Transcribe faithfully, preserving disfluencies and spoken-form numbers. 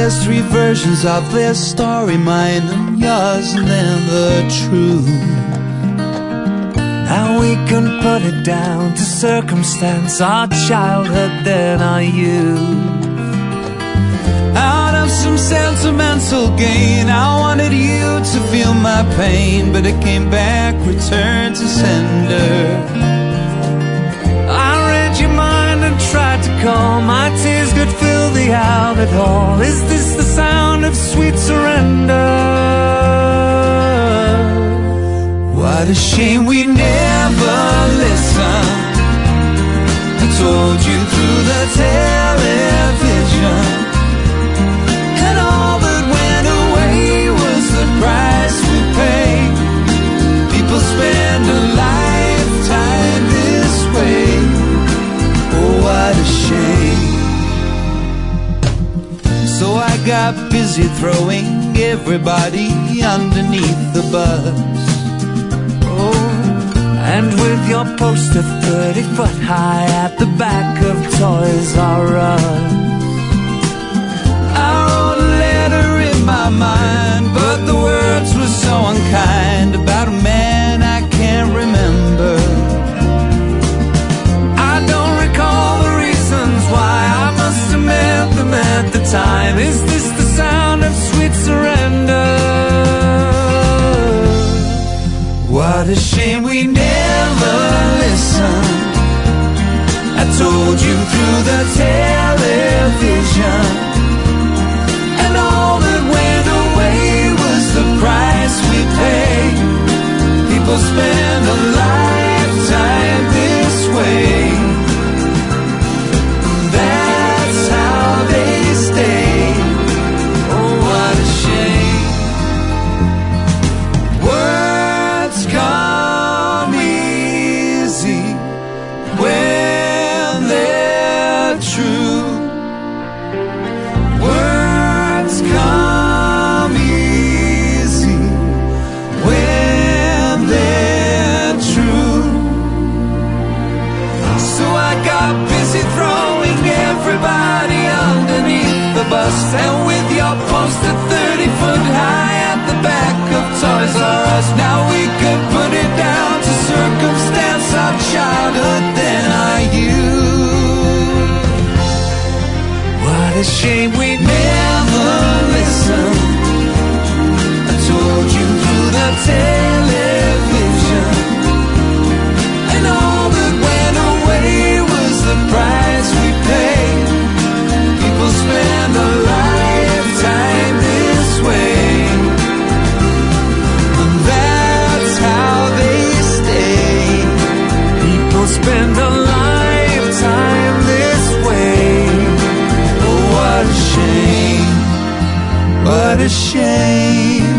there's three versions of their story, mine and yours, and then the truth. Now we can put it down to circumstance, our childhood, then our youth. Out of some sentimental gain, I wanted you to feel my pain, but it came back, returned to sender. I read your mind and tried to calm, my tears could fill the Albert Hall. Is this the sound of sweet surrender? What a shame we never listened. I told you through the television, and all that went away was the price we paid. People spend a lifetime this way. Oh, what a shame. So I got busy throwing everybody underneath the bus. And with your poster thirty foot high at the back of Toys R Us, I wrote a letter in my mind, but the words were so unkind, about a man I can't remember. I don't recall the reasons why, I must have meant them at the time. Is this the sound of sweet surrender? What a shame we never listened. I told you through the television, and all that went away was the price we paid. People spend a lifetime this way. That's how they stay. Oh, what a shame. Words come easy when they're true. Words come easy when they're true. So I got busy throwing everybody underneath the bus, and with your poster thirty foot high at the back of Toys R Us, now we could put it down to circumstance, our childhood, then our youth. What a shame we Never listened. I told you through the television, and all that went away was the price we paid. People spend a lifetime this way, and that's how they stay. People spend a lifetime this way. Oh, what a shame, what a shame.